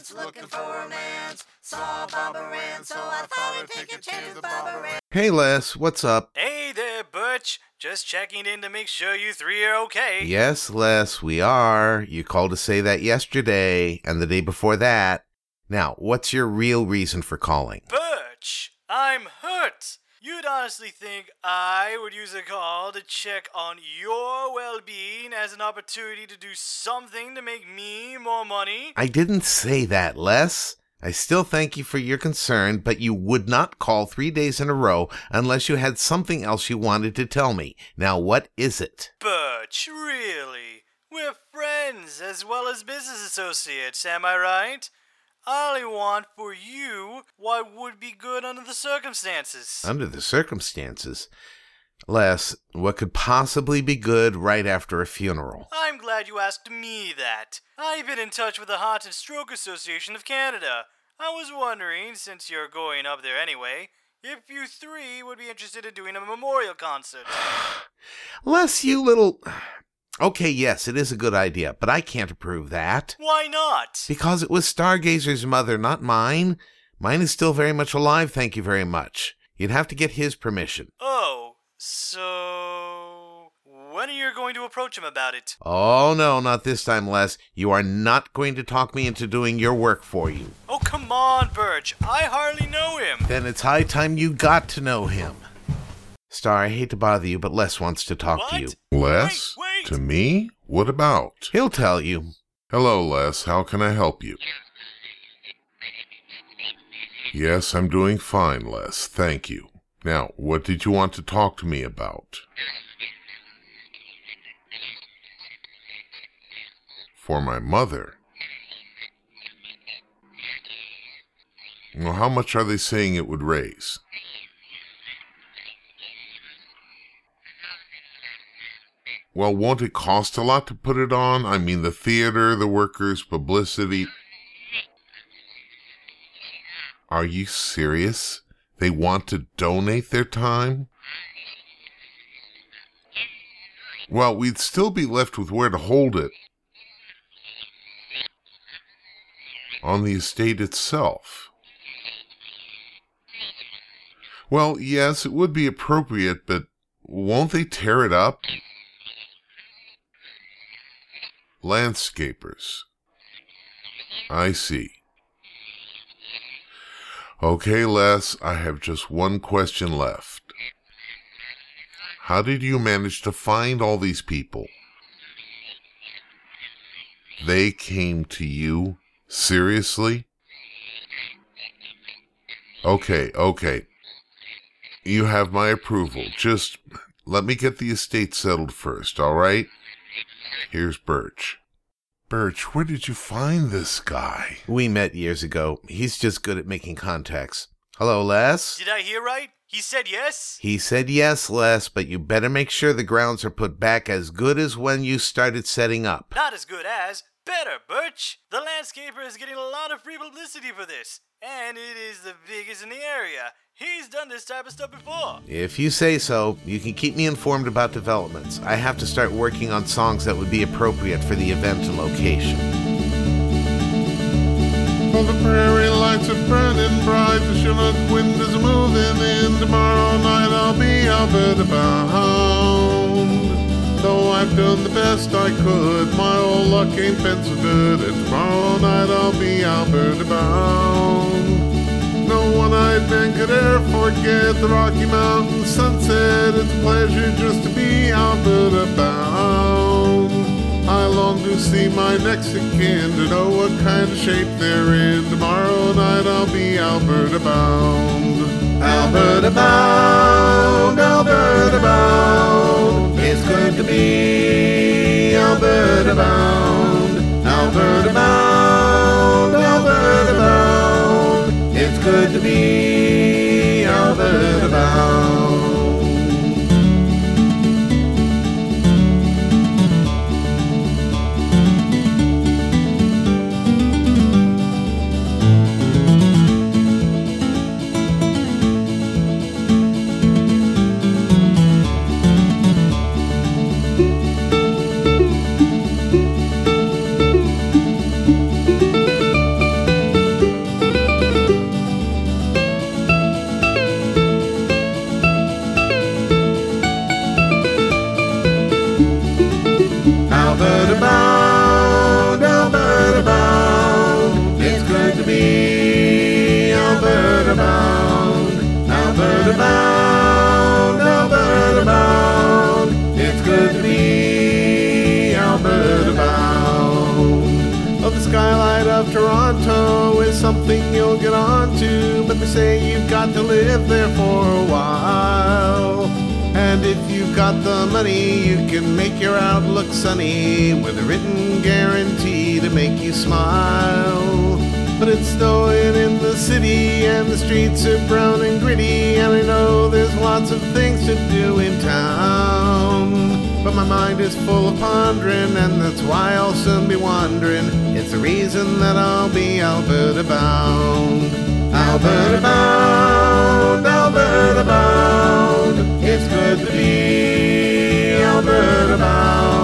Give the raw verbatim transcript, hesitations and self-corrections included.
Rance, looking for romance. Saw Barbara Rance, so I thought I'd take a chance with Barbara Rance. Hey Les, what's up? Hey there, Butch. Just checking in to make sure you three are okay. Yes, Les, we are. You called to say that yesterday, and the day before that. Now, what's your real reason for calling? Butch, I'm hurt. You'd honestly think I would use a call to check on your well-being as an opportunity to do something to make me more money? I didn't say that, Les. I still thank you for your concern, but you would not call three days in a row unless you had something else you wanted to tell me. Now, what is it? Butch, really? We're friends as well as business associates, am I right? I only want for you what would be good under the circumstances. Under the circumstances? Les, what could possibly be good right after a funeral? I'm glad you asked me that. I've been in touch with the Heart and Stroke Association of Canada. I was wondering, since you're going up there anyway, if you three would be interested in doing a memorial concert. Les, you little... Okay, yes, it is a good idea, but I can't approve that. Why not? Because it was Stargazer's mother, not mine. Mine is still very much alive, thank you very much. You'd have to get his permission. Oh, so... when are you going to approach him about it? Oh, no, not this time, Les. You are not going to talk me into doing your work for you. Oh, come on, Birch. I hardly know him. Then it's high time you got to know him. Star, I hate to bother you, but Les wants to talk What? to you. Les? Wait, wait. To me? What about? He'll tell you. Hello, Les. How can I help you? Yes, I'm doing fine, Les. Thank you. Now, what did you want to talk to me about? For my mother? Well, how much are they saying it would raise? Well, won't it cost a lot to put it on? I mean, the theater, the workers, publicity. Are you serious? They want to donate their time? Well, we'd still be left with where to hold it. On the estate itself. Well, yes, it would be appropriate, but won't they tear it up? Landscapers. I see. Okay, Les, I have just one question left. How did you manage to find all these people? They came to you? Seriously? Okay, okay. You have my approval. Just let me get the estate settled first, all right? Here's Birch. Birch, where did you find this guy? We met years ago. He's just good at making contacts. Hello, Les? Did I hear right? He said yes? He said yes, Les, but you better make sure the grounds are put back as good as when you started setting up. Not as good as, better, Birch. The landscaper is getting a lot of free publicity for this, and it is the biggest in the area. He's done this type of stuff before. If you say so, you can keep me informed about developments. I have to start working on songs that would be appropriate for the event and location. All the prairie lights are burning bright, the Chinook wind is moving in. Tomorrow night I'll be Alberta bound. Though I've done the best I could, my old luck ain't been so good. And tomorrow night I'll be Alberta bound. No one-eyed man could ever forget the Rocky Mountain sunset. It's a pleasure just to be Alberta bound. I long to see my next of kin, to know what kind of shape they're in. Tomorrow night I'll be Alberta bound. Alberta bound, Alberta bound. It's good to be Alberta bound. Alberta bound, Alberta bound. It's good to be Alberta bound. outside of Toronto is something you'll get onto, but they say you've got to live there for a while. And if you've got the money, you can make your outlook sunny with a written guarantee to make you smile. But it's snowing in the city and the streets are brown and gritty, and I know there's lots of things to do in town. But my mind is full of pondering, and that's why I'll soon be wandering. It's the reason that I'll be Alberta bound. Alberta bound, Alberta bound. It's good to be Alberta bound.